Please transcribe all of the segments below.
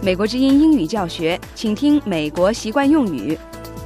美国之音英语教学，请听美国习惯用语。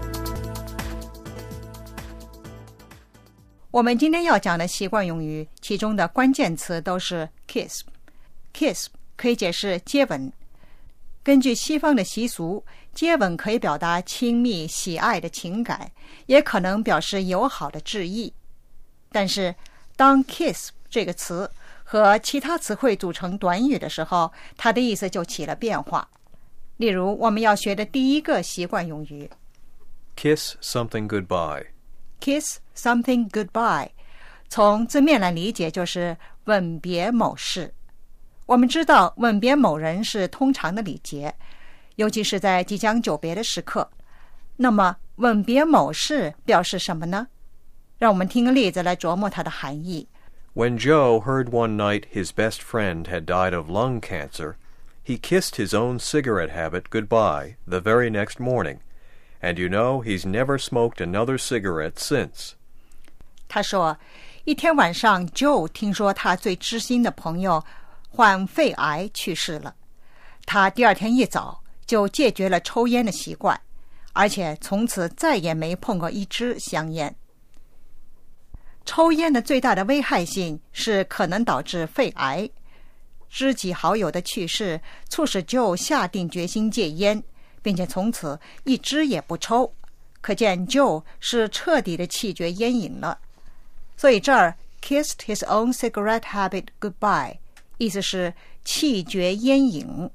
我们今天要讲的习惯用语，其中的关键词都是 kiss。kiss 可以解释接吻。根据西方的习俗，接吻可以表达亲密喜爱的情感，也可能表示友好的致意。但是当 kiss 这个词和其他词汇组成短语的时候，它的意思就起了变化。例如我们要学的第一个习惯用语 Kiss something goodbye. Kiss something goodbye 从字面来理解就是吻别某事。我们知道吻别某人是通常的礼节，尤其是在即将久别的时刻。那么吻别某事表示什么呢？让我们听个例子来琢磨它的含义。 When Joe heard one night his best friend had died of lung cancer, he kissed his own cigarette habit goodbye the very next morning, and you know he's never smoked another cigarette since. 他说，一天晚上 Joe 听说他最知心的朋友患肺癌去世了，他第二天一早就戒绝了抽烟的习惯，而且从此再也没碰过一支香烟。抽烟的最大的危害性是可能导致肺癌。知己好友的去世促使 Joe 下定决心戒烟，并且从此一支也不抽，可见 Joe 是彻底的弃绝烟瘾了。所以这儿 kissed his own cigarette habit goodbye 意思是弃绝烟瘾。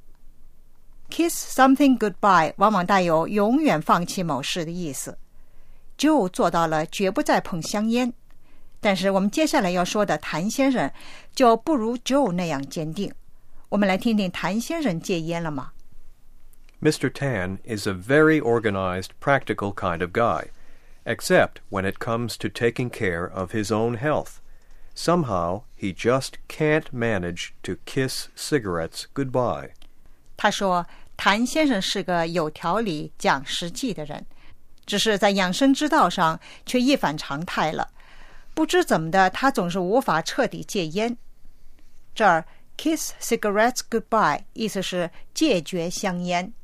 Kiss something goodbye 往往带有永远放弃某事的意思。 Joe 做到了绝不再碰香烟，但是我们接下来要说的谭先生就不如 Joe 那样坚定。我们来听听谭先生戒烟了吗？ Mr. Tan is a very organized, practical kind of guy, except when it comes to taking care of his own health. Somehow, he just can't manage to kiss cigarettes goodbye. 他说，谭先生是个有条理、讲实际的人，只是在养生之道上却一反常态了。不知怎么的，他总是无法彻底戒烟。这儿 kiss cigarettes goodbye 意思是戒绝香烟。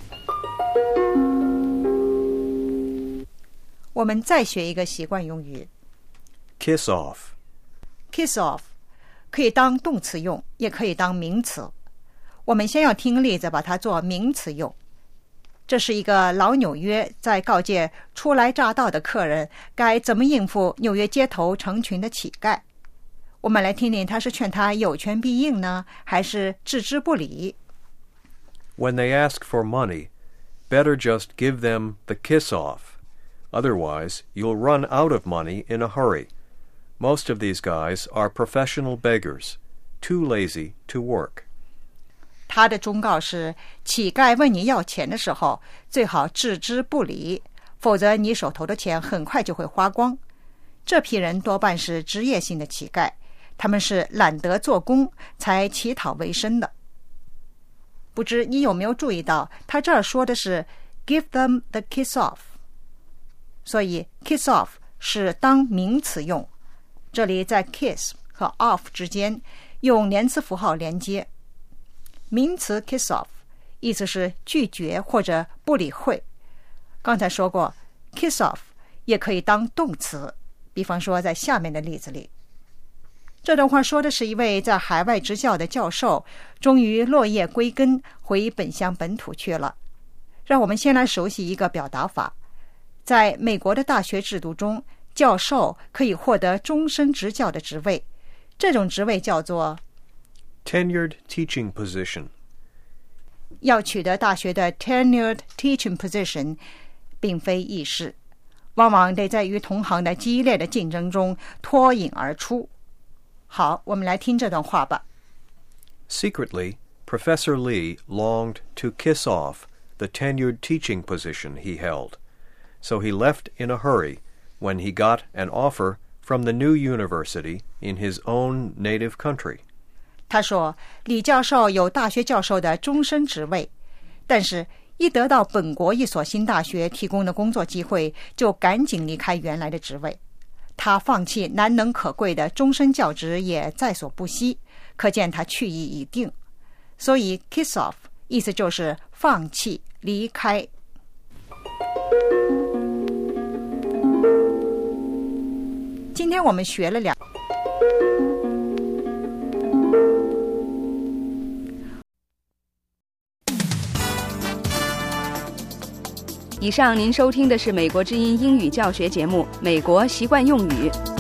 我们再学一个习惯用语 Kiss off. Kiss off 可以当动词用，也可以当名词。我们先要听个例子，把它做名词用。这是一个老纽约在告诫初来乍到的客人该怎么应付纽约街头成群的乞丐。我们来听听他是劝他有求必应呢，还是置之不理。 When they ask for money, better just give them the kiss off. Otherwise, you'll run out of money in a hurry. Most of these guys are professional beggars, too lazy to work. 他的忠告是，乞丐问你要钱的时候，最好置之不理，否则你手头的钱很快就会花光。这批人多半是职业性的乞丐，他们是懒得做工才乞讨为生的。不知你有没有注意到，他这儿说的是 give them the kiss off， 所以 kiss off 是当名词用，这里在 kiss 和 off 之间用连词符号连接。名词 kiss off 意思是拒绝或者不理会。刚才说过 kiss off 也可以当动词，比方说在下面的例子里。这段话说的是一位在海外执教的教授终于落叶归根，回本乡本土去了。让我们先来熟悉一个表达法。在美国的大学制度中，教授可以获得终身执教的职位，这种职位叫做 Tenured teaching position. 要取得大学的 tenured teaching position 并非易事，往往得在与同行的激烈的竞争中脱颖而出。好，我们来听这段话吧。 Secretly, Professor Lee longed to kiss off the tenured teaching position he held, so he left in a hurry when he got an offer from the new university in his own native country. 他说，李教授有大学教授的终身职位，但是一得到本国一所新大学提供的工作机会，就赶紧离开原来的职位。他放弃难能可贵的终身教职也在所不惜，可见他去意已定。所以 kiss off 意思就是放弃、离开。今天我们学了以上您收听的是美国之音英语教学节目《美国习惯用语》。